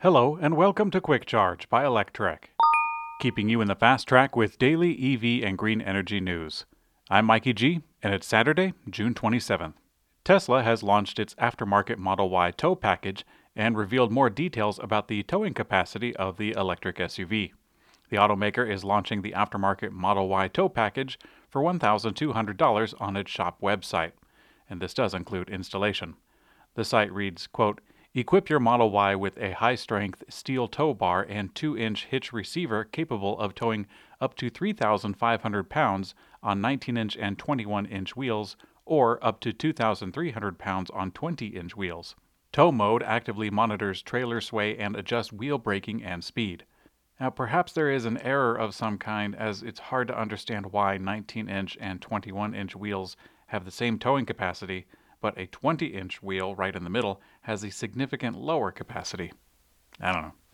Hello and welcome to Quick Charge by Electrek, keeping you in the fast track with daily EV and green energy news. I'm Mikey G, and it's Saturday, June 27th. Tesla has launched its aftermarket Model Y tow package and revealed more details about the towing capacity of the electric SUV. The automaker is launching the aftermarket Model Y tow package for $1,200 on its shop website, and this does include installation. The site reads, quote, "Equip your Model Y with a high-strength steel tow bar and 2-inch hitch receiver capable of towing up to 3,500 pounds on 19-inch and 21-inch wheels, or up to 2,300 pounds on 20-inch wheels. Tow mode actively monitors trailer sway and adjusts wheel braking and speed." Now, perhaps there is an error of some kind, as it's hard to understand why 19-inch and 21-inch wheels have the same towing capacity, but a 20-inch wheel right in the middle has a significant lower capacity. I don't know.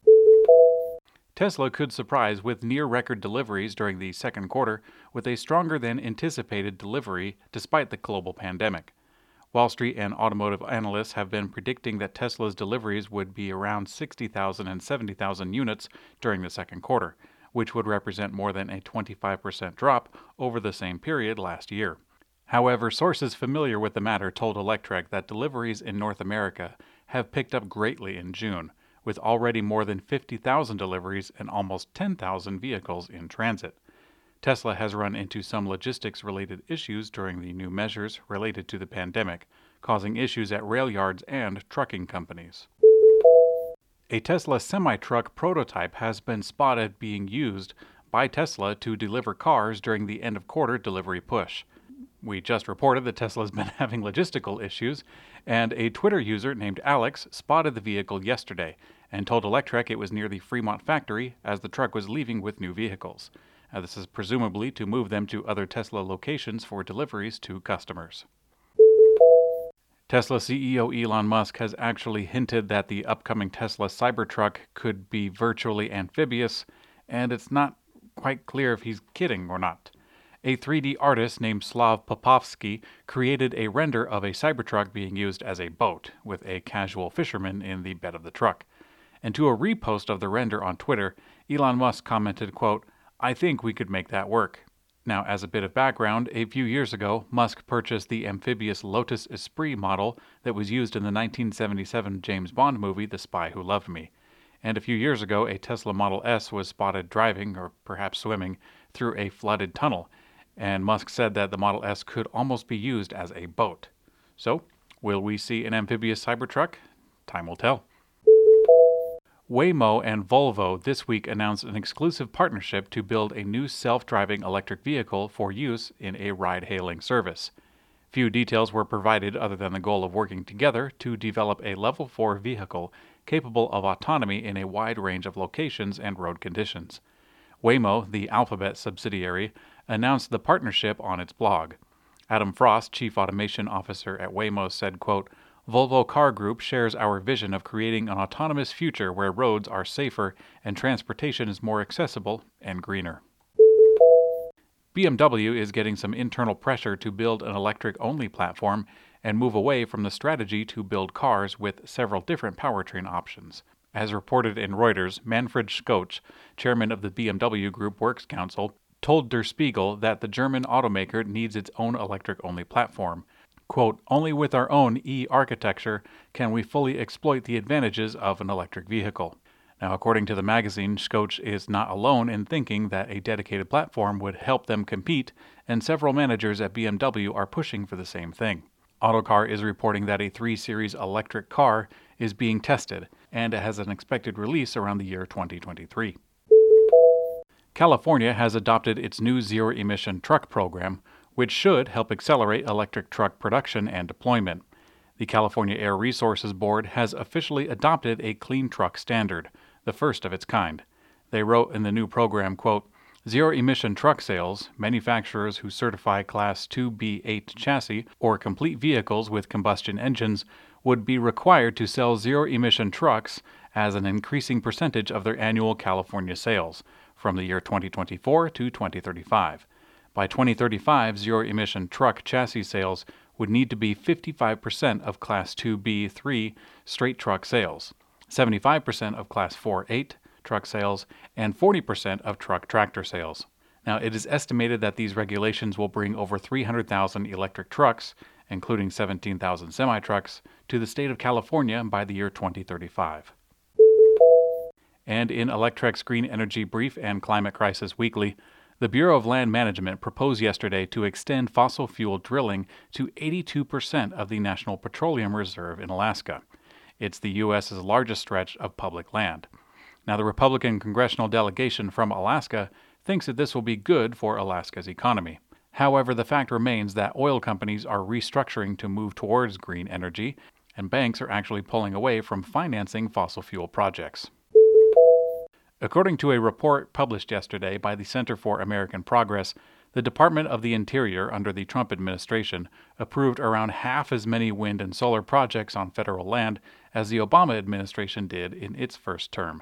Tesla could surprise with near-record deliveries during the second quarter with a stronger-than-anticipated delivery despite the global pandemic. Wall Street and automotive analysts have been predicting that Tesla's deliveries would be around 60,000 and 70,000 units during the second quarter, which would represent more than a 25% drop over the same period last year. However, sources familiar with the matter told Electrek that deliveries in North America have picked up greatly in June, with already more than 50,000 deliveries and almost 10,000 vehicles in transit. Tesla has run into some logistics-related issues during the new measures related to the pandemic, causing issues at rail yards and trucking companies. A Tesla semi-truck prototype has been spotted being used by Tesla to deliver cars during the end-of-quarter delivery push. We just reported that Tesla's been having logistical issues, and a Twitter user named Alex spotted the vehicle yesterday and told Electrek it was near the Fremont factory as the truck was leaving with new vehicles. This is presumably to move them to other Tesla locations for deliveries to customers. Tesla CEO Elon Musk has actually hinted that the upcoming Tesla Cybertruck could be virtually amphibious, and it's not quite clear if he's kidding or not. A 3D artist named Slav Popovsky created a render of a Cybertruck being used as a boat, with a casual fisherman in the bed of the truck. And to a repost of the render on Twitter, Elon Musk commented, quote, "I think we could make that work." Now, as a bit of background, a few years ago, Musk purchased the amphibious Lotus Esprit model that was used in the 1977 James Bond movie The Spy Who Loved Me. And a few years ago, a Tesla Model S was spotted driving, or perhaps swimming, through a flooded tunnel, and Musk said that the Model S could almost be used as a boat. So, will we see an amphibious Cybertruck? Time will tell. Waymo and Volvo this week announced an exclusive partnership to build a new self-driving electric vehicle for use in a ride-hailing service. Few details were provided other than the goal of working together to develop a Level 4 vehicle capable of autonomy in a wide range of locations and road conditions. Waymo, the Alphabet subsidiary, announced the partnership on its blog. Adam Frost, Chief Automation Officer at Waymo, said, quote, "Volvo Car Group shares our vision of creating an autonomous future where roads are safer and transportation is more accessible and greener." BMW is getting some internal pressure to build an electric-only platform and move away from the strategy to build cars with several different powertrain options. As reported in Reuters, Manfred Schotch, chairman of the BMW Group Works Council, told Der Spiegel that the German automaker needs its own electric-only platform. Quote, "Only with our own e-architecture can we fully exploit the advantages of an electric vehicle." Now, according to the magazine, Schotch is not alone in thinking that a dedicated platform would help them compete, and several managers at BMW are pushing for the same thing. Autocar is reporting that a 3 Series electric car is being tested, and it has an expected release around the year 2023. California has adopted its new zero-emission truck program, which should help accelerate electric truck production and deployment. The California Air Resources Board has officially adopted a clean truck standard, the first of its kind. They wrote in the new program, quote, "Zero-emission truck sales, manufacturers who certify Class 2B8 chassis or complete vehicles with combustion engines would be required to sell zero-emission trucks as an increasing percentage of their annual California sales from the year 2024 to 2035. By 2035, zero-emission truck chassis sales would need to be 55% of Class 2B3 straight truck sales. 75% of Class 4-8 truck sales, and 40% of truck tractor sales. Now, it is estimated that these regulations will bring over 300,000 electric trucks, including 17,000 semi-trucks, to the state of California by the year 2035. And in Electrek's Green Energy Brief and Climate Crisis Weekly, the Bureau of Land Management proposed yesterday to extend fossil fuel drilling to 82% of the National Petroleum Reserve in Alaska. It's the U.S.'s largest stretch of public land. Now, the Republican congressional delegation from Alaska thinks that this will be good for Alaska's economy. However, the fact remains that oil companies are restructuring to move towards green energy, and banks are actually pulling away from financing fossil fuel projects. According to a report published yesterday by the Center for American Progress, the Department of the Interior under the Trump administration approved around half as many wind and solar projects on federal land as the Obama administration did in its first term.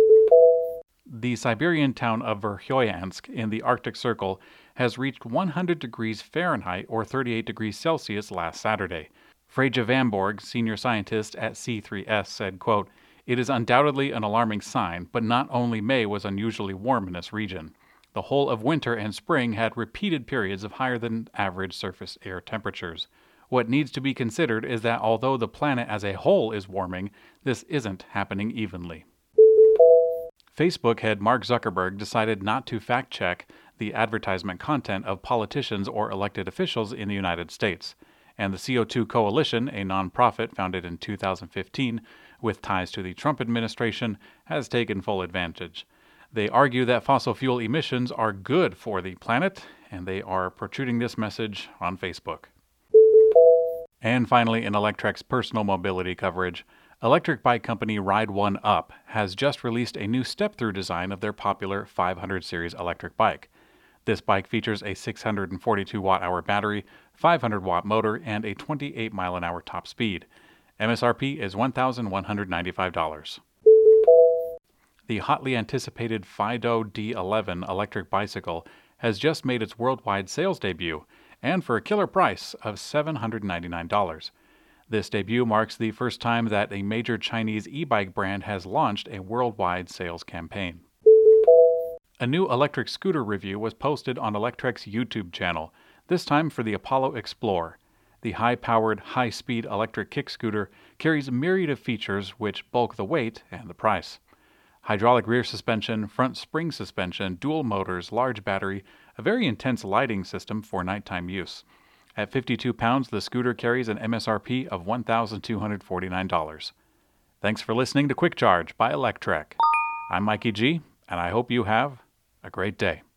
The Siberian town of Verkhoyansk in the Arctic Circle has reached 100 degrees Fahrenheit or 38 degrees Celsius last Saturday. Freja Vanborg, senior scientist at C3S, said, quote, "It is undoubtedly an alarming sign, but not only May was unusually warm in this region. The whole of winter and spring had repeated periods of higher than average surface air temperatures. What needs to be considered is that although the planet as a whole is warming, this isn't happening evenly." Facebook head Mark Zuckerberg decided not to fact-check the advertisement content of politicians or elected officials in the United States, and the CO2 Coalition, a nonprofit founded in 2015 with ties to the Trump administration, has taken full advantage. They argue that fossil fuel emissions are good for the planet, and they are protruding this message on Facebook. And finally, in Electrek's personal mobility coverage, electric bike company Ride1Up has just released a new step-through design of their popular 500 series electric bike. This bike features a 642 watt-hour battery, 500 watt motor, and a 28 mile-an-hour top speed. MSRP is $1,195. The hotly anticipated Fido D11 electric bicycle has just made its worldwide sales debut, and for a killer price of $799. This debut marks the first time that a major Chinese e-bike brand has launched a worldwide sales campaign. A new electric scooter review was posted on Electrek's YouTube channel, this time for the Apollo Explorer. The high-powered, high-speed electric kick scooter carries a myriad of features which bulk the weight and the price. Hydraulic rear suspension, front spring suspension, dual motors, large battery, a very intense lighting system for nighttime use. At 52 pounds, the scooter carries an MSRP of $1,249. Thanks for listening to Quick Charge by Electrek. I'm Mikey G, and I hope you have a great day.